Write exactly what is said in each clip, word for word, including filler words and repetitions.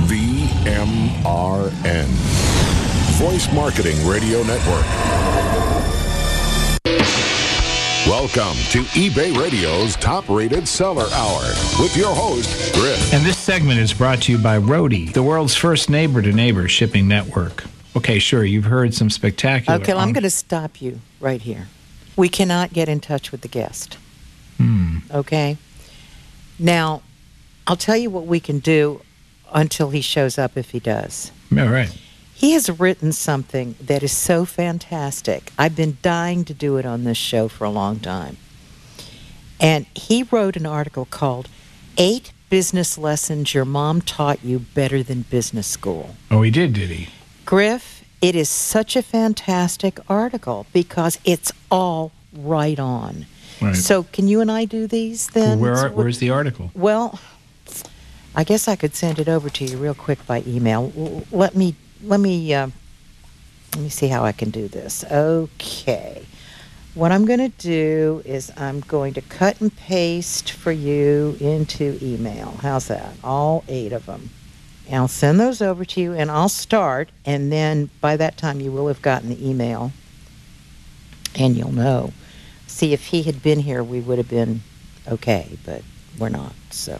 V M R N. Voice Marketing Radio Network. Welcome to eBay Radio's top-rated seller hour with your host, Griff. And this segment is brought to you by Roadie, the world's first neighbor-to-neighbor shipping network. Okay, sure, you've heard some spectacular... Okay, well, I'm un- going to stop you right here. We cannot get in touch with the guest. Hmm. Okay? Now, I'll tell you what we can do until he shows up, if he does. All right. He has written something that is so fantastic. I've been dying to do it on this show for a long time. And he wrote an article called Eight Business Lessons Your Mom Taught You Better Than Business School. Oh, he did, did he? Griff, it is such a fantastic article because it's all right on. Right. So can you and I do these then? Where are, So- where's the article? Well, I guess I could send it over to you real quick by email. L- Let me let me uh, let me see how I can do this. Okay. What I'm going to do is I'm going to cut and paste for you into email. How's that? All eight of them. And I'll send those over to you, and I'll start, and then by that time you will have gotten the email, and you'll know. See, if he had been here, we would have been okay, but we're not, so.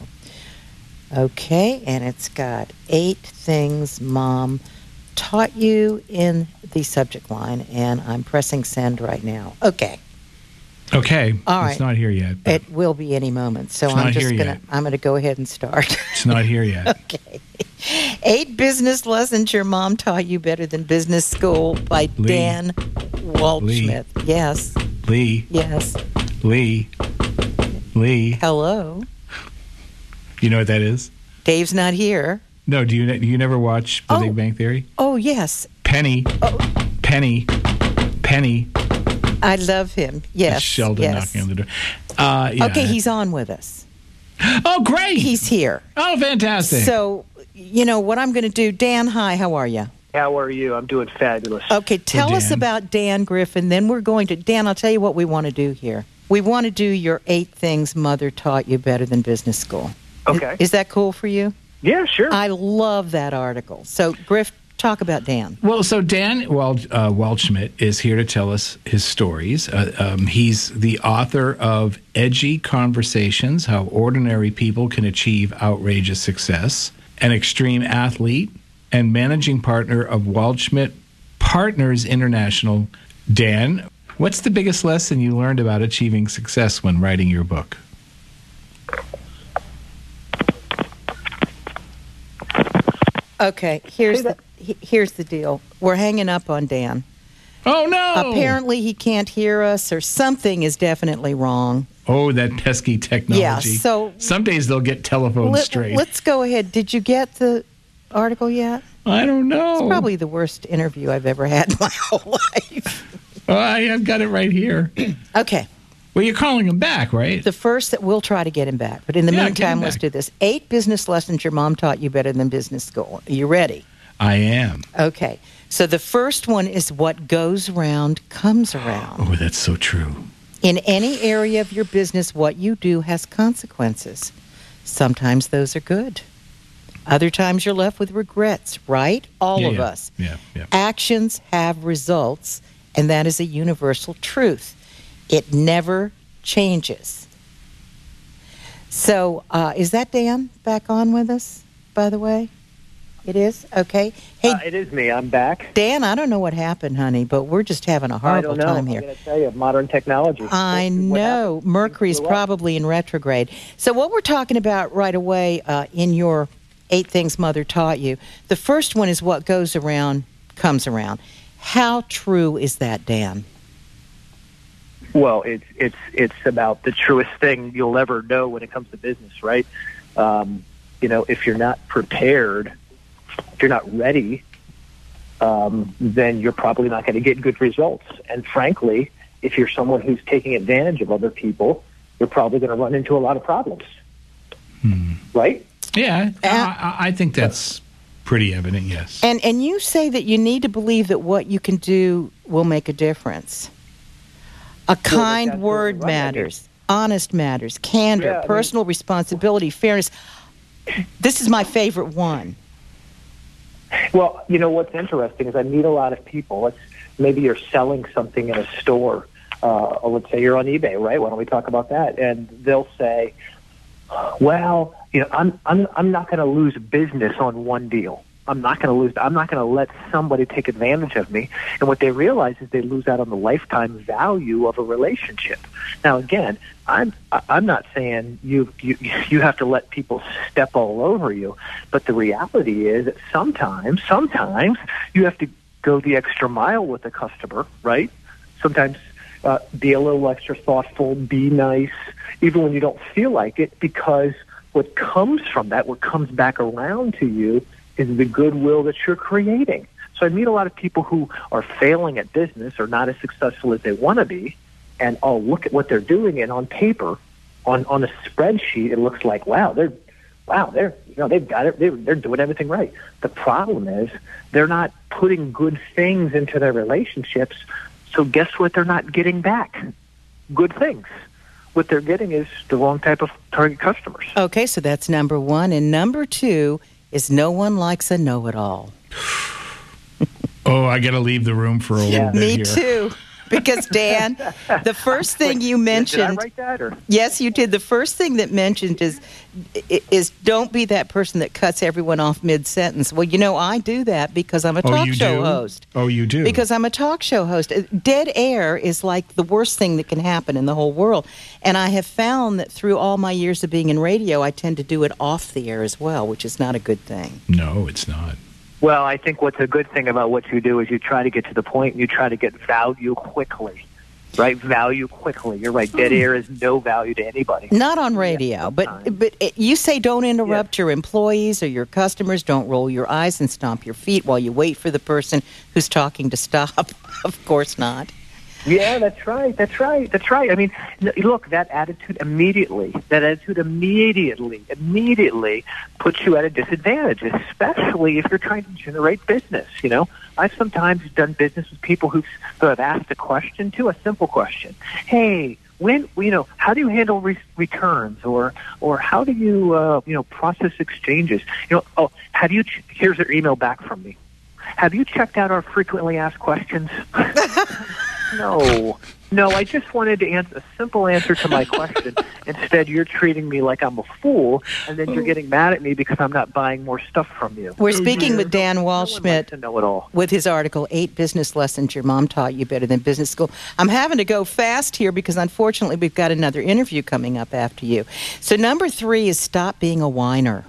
Okay, and it's got eight things Mom taught you in the subject line, and I'm pressing send right now. Okay. Okay. All right. It's not here yet. but It will be any moment, so It's I'm not just here gonna yet. I'm gonna go ahead and start. It's not here yet. Okay. Eight business lessons your mom taught you better than business school by Lee. Dan Waldschmidt. Yes. Lee, Yes. Lee, Lee. Hello. You know what that is? Dave's not here. No, do you ne- you never watch The Oh. Big Bang Theory? Oh, yes. Penny, Oh, Penny, Penny. I love him. Yes. That's Sheldon yes. knocking on the door. Uh, yeah. Okay, he's on with us. Oh, great! He's here. Oh, fantastic! So, you know what I'm going to do. Dan, hi, how are you? How are you? I'm doing fabulous. Okay, tell us Dan. about Dan Griffin. Then we're going to, Dan, I'll tell you what we want to do here. We want to do your eight things Mother taught you better than business school. Okay. Is, is that cool for you? Yeah, sure. I love that article. So, Griff, talk about Dan. Well, so Dan Wald, uh, Waldschmidt is here to tell us his stories. Uh, um, he's the author of Edgy Conversations, How Ordinary People Can Achieve Outrageous Success, an extreme athlete, and managing partner of Waldschmidt Partners International. Dan, what's the biggest lesson you learned about achieving success when writing your book? Okay, here's the he- here's the deal. We're hanging up on Dan. Oh, no! Apparently, he can't hear us, or something is definitely wrong. Oh, that pesky technology. Yeah, so- Some days they'll get telephones Let, straight. let's go ahead. Did you get the article yet? I don't know. It's probably the worst interview I've ever had in my whole life. Oh, I, I've got it right here. Okay. Well, you're calling him back, right? The first that we'll try to get him back. But in the Yeah, get him meantime, let's back. do this. Eight business lessons your mom taught you better than business school. Are you ready? I am. Okay. So the first one is what goes around comes around. Oh, that's so true. In any area of your business, what you do has consequences. Sometimes those are good. Other times you're left with regrets, right? All Yeah, of yeah. us. Yeah, yeah. Actions have results, and that is a universal truth. It never changes. So, uh, is that Dan back on with us, by the way? It is? Okay. Hey, Uh, it is me. I'm back. Dan, I don't know what happened, honey, but we're just having a I horrible don't know. time here. I'm going to tell you, modern technology. I What know. happened? Mercury's Blew up. probably in retrograde. So what we're talking about right away uh, in your Eight Things Mother Taught You, the first one is what goes around comes around. How true is that, Dan? Well, it's it's it's about the truest thing you'll ever know when it comes to business, right? Um, you know, if you're not prepared, if you're not ready, um, then you're probably not going to get good results. And frankly, if you're someone who's taking advantage of other people, you're probably going to run into a lot of problems, Hmm. right? Yeah, Uh, I, I think that's pretty evident, yes. And and you say that you need to believe that what you can do will make a difference. A kind absolutely word right. I mean- matters. Honest matters. Candor, Yeah, I mean- personal responsibility, fairness. This is my favorite one. Well, you know, what's interesting is I meet a lot of people. Let's, maybe you're selling something in a store, uh, or let's say you're on eBay, right? Why don't we talk about that? And they'll say, well, you know, I'm I'm I'm not going to lose business on one deal. I'm not going to lose. I'm not going to let somebody take advantage of me. And what they realize is they lose out on the lifetime value of a relationship. Now, again, I'm I'm not saying you you you have to let people step all over you, but the reality is that sometimes, sometimes you have to go the extra mile with a customer, right? Sometimes uh, be a little extra thoughtful, be nice, even when you don't feel like it, because what comes from that, what comes back around to you, is the goodwill that you're creating. So I meet a lot of people who are failing at business or not as successful as they want to be, and oh, look at what they're doing, and on paper, on on a spreadsheet, it looks like wow, they're wow, they're you know they've got it, they're, they're doing everything right. The problem is they're not putting good things into their relationships. So guess what? They're not getting back good things. What they're getting is the wrong type of target customers. Okay, so that's number one, and number two is no one likes a know-it-all. Oh, I got to leave the room for a Yeah. little bit Me here. too. Because, Dan, the first thing you mentioned... Did I write that? Or? Yes, you did. The first thing that mentioned is is don't be that person that cuts everyone off mid-sentence. Well, you know, I do that because I'm a Oh, talk you show do? host. Oh, you do? Because I'm a talk show host. Dead air is like the worst thing that can happen in the whole world. And I have found that through all my years of being in radio, I tend to do it off the air as well, which is not a good thing. No, it's not. Well, I think what's a good thing about what you do is you try to get to the point and you try to get value quickly. Right? Value quickly. You're right. Dead air is no value to anybody. Not on radio, Yeah, but sometimes. but it, you say don't interrupt your employees or your customers. Don't roll your eyes and stomp your feet while you wait for the person who's talking to stop. Of course not. Yeah, that's right. That's right. That's right. I mean, n- look, that attitude immediately, that attitude immediately, immediately puts you at a disadvantage, especially if you're trying to generate business. You know, I've sometimes done business with people who've, who have asked a question to a simple question. Hey, when, you know, how do you handle re- returns, or, or how do you, uh, you know, process exchanges? You know, oh, have you, ch- here's their email back from me. Have you checked out our frequently asked questions? No, no, I just wanted to answer a simple answer to my question. Instead, you're treating me like I'm a fool, and then you're getting mad at me because I'm not buying more stuff from you. We're speaking with Dan No one Walschmidt likes to know it all. with his article, Eight Business Lessons Your Mom Taught You Better Than Business School. I'm having to go fast here because, unfortunately, we've got another interview coming up after you. So number three is stop being a whiner.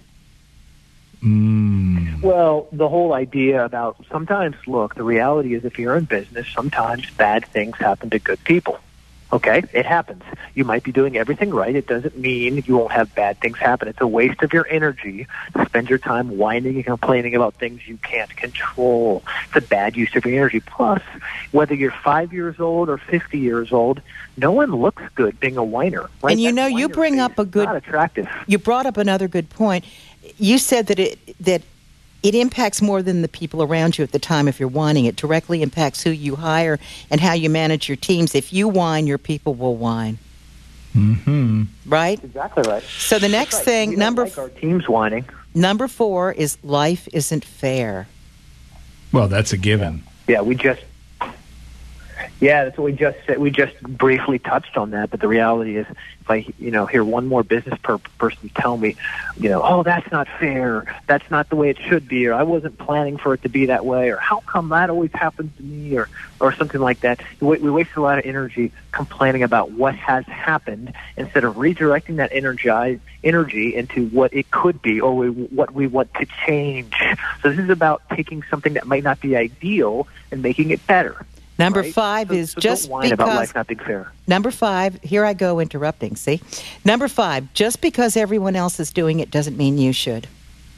Mm. Well, the whole idea about sometimes, look, the reality is if you're in business, sometimes bad things happen to good people. Okay? It happens. You might be doing everything right. It doesn't mean you won't have bad things happen. It's a waste of your energy to spend your time whining and complaining about things you can't control. It's a bad use of your energy. Plus, whether you're five years old or fifty years old, no one looks good being a whiner. Right? And you That know, you whiner bring face up a is good- not attractive. You brought up another good point. You said that it that it impacts more than the people around you at the time if you're whining. It directly impacts who you hire and how you manage your teams. If you whine, your people will whine. Mm-hmm. Right? Exactly right. So the next Right. thing, We don't number like our team's whining. number four is life isn't fair. Well, that's a given. Yeah, we just, yeah, that's what we just said. We just briefly touched on that, but the reality is, if I, you know, hear one more business per- person tell me, you know, oh, that's not fair, that's not the way it should be, or I wasn't planning for it to be that way, or how come that always happens to me, or, or something like that. We, we waste a lot of energy complaining about what has happened instead of redirecting that energy, energy into what it could be, or we, what we want to change. So this is about taking something that might not be ideal and making it better. Number Right? five So- is so just don't whine about because life not being fair. Number five, here I go interrupting, see? Number five, just because everyone else is doing it doesn't mean you should.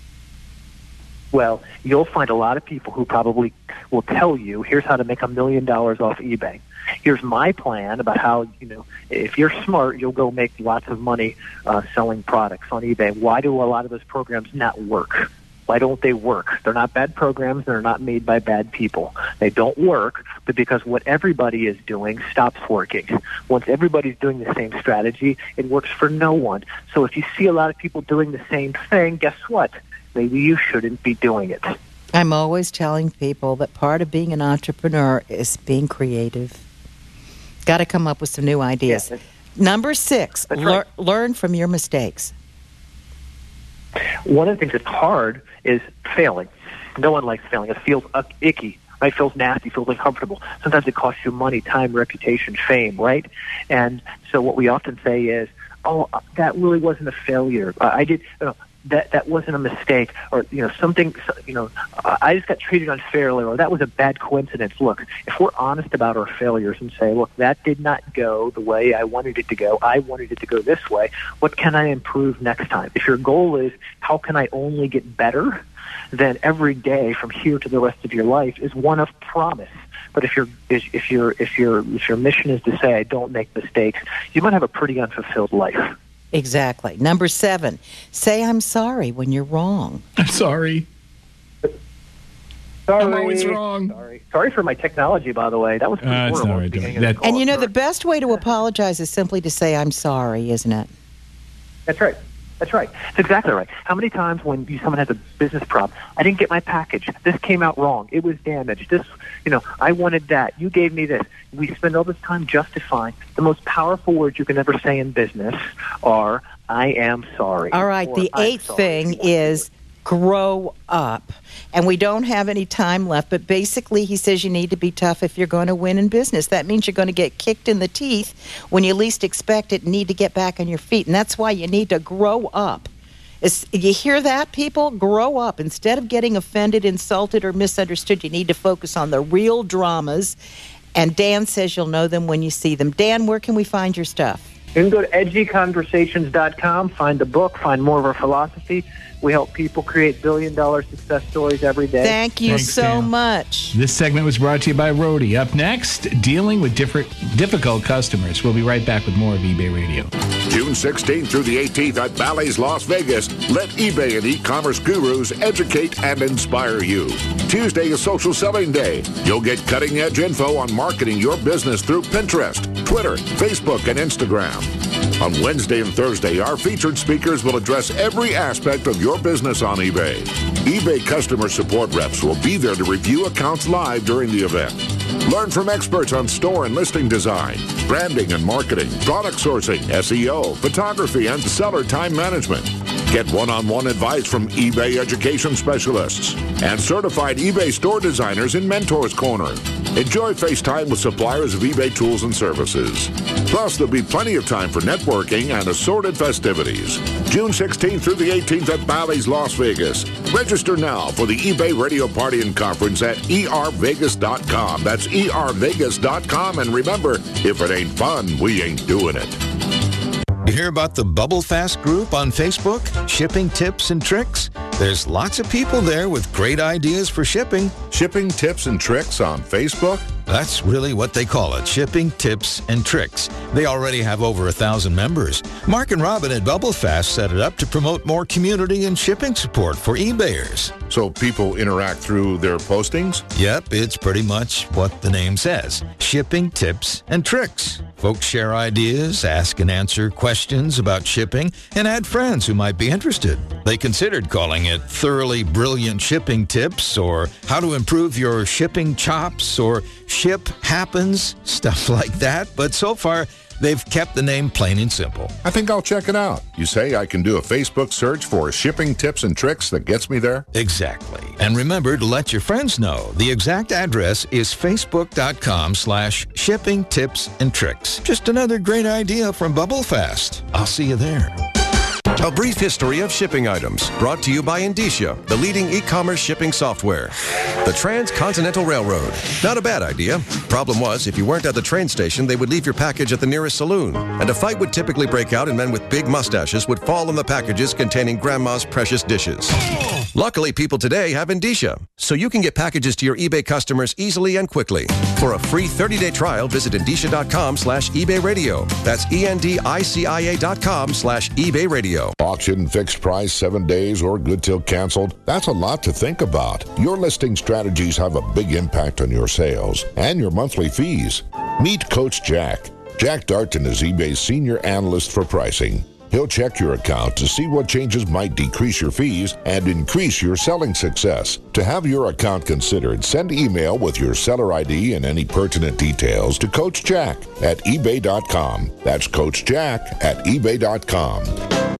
Well, you'll find a lot of people who probably will tell you, here's how to make a million dollars off eBay. Here's my plan about how, you know, if you're smart, you'll go make lots of money uh, selling products on eBay. Why do a lot of those programs not work? Why don't they work? They're not bad programs. They're not made by bad people. They don't work, but because what everybody is doing stops working. Once everybody's doing the same strategy, it works for no one. So if you see a lot of people doing the same thing, guess what? Maybe you shouldn't be doing it. I'm always telling people that part of being an entrepreneur is being creative. Got to come up with some new ideas. Yeah, Number six, That's lear- right. learn from your mistakes. One of the things that's hard is failing. No one likes failing. It feels uh, icky. Right? It feels nasty, feels uncomfortable. Sometimes it costs you money, time, reputation, fame, right? And so what we often say is, oh, that really wasn't a failure. Uh, I did, you know, that that wasn't a mistake, or, you know, something, you know, I just got treated unfairly, or that was a bad coincidence. Look, if we're honest about our failures and say, look, that did not go the way I wanted it to go. I wanted it to go this way. What can I improve next time? If your goal is, how can I only get better, then every day from here to the rest of your life is one of promise. But if your if your if your if your mission is to say, I don't make mistakes, you might have a pretty unfulfilled life. Exactly. Number seven, say I'm sorry when you're wrong. I'm sorry. Sorry. I'm always wrong. Sorry. Sorry for my technology, by the way. That was pretty Uh, it's horrible. all right, at the beginning don't- of the that- And you know, call. the best way to apologize is simply to say I'm sorry, isn't it? That's right. That's right. That's exactly right. How many times when you, someone has a business problem, I didn't get my package. This came out wrong. It was damaged. This, you know, I wanted that. You gave me this. We spend all this time justifying. The most powerful words you can ever say in business are, I am sorry. All right. Or, The "I'm eighth sorry." thing is grow up. And we don't have any time left, but basically he says you need to be tough if you're going to win in business. That means you're going to get kicked in the teeth when you least expect it and need to get back on your feet. And that's why you need to grow up. It's, you hear that, people? Grow up. Instead of getting offended, insulted, or misunderstood, you need to focus on the real dramas. And Dan says you'll know them when you see them. Dan, where can we find your stuff? You can go to edgy conversations dot com, find the book, find more of our philosophy. We help people create billion-dollar success stories every day. Thank you Thanks, so Dan. much. This segment was brought to you by Roadie. Up next, dealing with different difficult customers. We'll be right back with more of eBay Radio. June sixteenth through the eighteenth at Bally's Las Vegas. Let eBay and e-commerce gurus educate and inspire you. Tuesday is Social Selling Day. You'll get cutting-edge info on marketing your business through Pinterest, Twitter, Facebook, and Instagram. On Wednesday and Thursday, our featured speakers will address every aspect of your business on eBay. eBay customer support reps will be there to review accounts live during the event. Learn from experts on store and listing design, branding and marketing, product sourcing, S E O, photography, and seller time management. Get one-on-one advice from eBay education specialists and certified eBay store designers in Mentors Corner. Enjoy FaceTime with suppliers of eBay tools and services. Plus, there'll be plenty of time for networking and assorted festivities. June sixteenth through the eighteenth at Bally's Las Vegas. Register now for the eBay Radio Party and Conference at e r vegas dot com. That's e r vegas dot com. And remember, if it ain't fun, we ain't doing it. You hear about the Bubble Fast group on Facebook? Shipping tips and tricks? There's lots of people there with great ideas for shipping. Shipping tips and tricks on Facebook? That's really what they call it, shipping tips and tricks. They already have over a thousand members. Mark and Robin at Bubble Fast set it up to promote more community and shipping support for eBayers. So people interact through their postings? Yep, it's pretty much what the name says, shipping tips and tricks. Folks share ideas, ask and answer questions about shipping, and add friends who might be interested. They considered calling it Thoroughly Brilliant Shipping Tips, or How to Improve Your Shipping Chops, or Ship Happens, stuff like that. But so far, they've kept the name plain and simple. I think I'll check it out. You say I can do a Facebook search for shipping tips and tricks that gets me there? Exactly. And remember to let your friends know. The exact address is facebook.com slash shipping tips and tricks. Just another great idea from Bubble Fast. I'll see you there. A brief history of shipping items, brought to you by Indicia, the leading e-commerce shipping software. The Transcontinental Railroad. Not a bad idea. Problem was, if you weren't at the train station, they would leave your package at the nearest saloon. And a fight would typically break out and men with big mustaches would fall on the packages containing Grandma's precious dishes. Luckily, people today have Indicia, so you can get packages to your eBay customers easily and quickly. For a free thirty-day trial, visit Indicia.com slash eBay radio. That's E-N-D-I-C-I-A dot com slash eBay radio. Auction, fixed price, seven days, or good till canceled. That's a lot to think about. Your listing strategies have a big impact on your sales and your monthly fees. Meet Coach Jack. Jack Darton is eBay's senior analyst for pricing. He'll check your account to see what changes might decrease your fees and increase your selling success. To have your account considered, send email with your seller I D and any pertinent details to Coach Jack at ebay dot com. That's Coach Jack at ebay dot com.